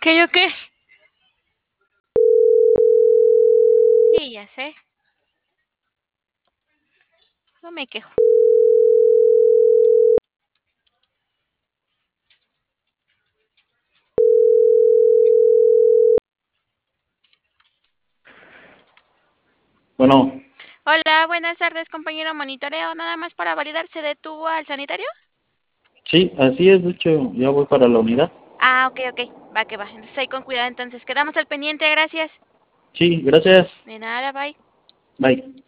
¿Yo qué? Sí, ya sé. No me quejo. Bueno, Hola, buenas tardes, compañero monitoreo. Nada más para validar, ¿se detuvo al sanitario? sí, así es, de hecho, ya voy para la unidad. Ah, ok. Va que va. Entonces ahí con cuidado. Entonces quedamos al pendiente, gracias. Sí, gracias. De nada, bye. Bye.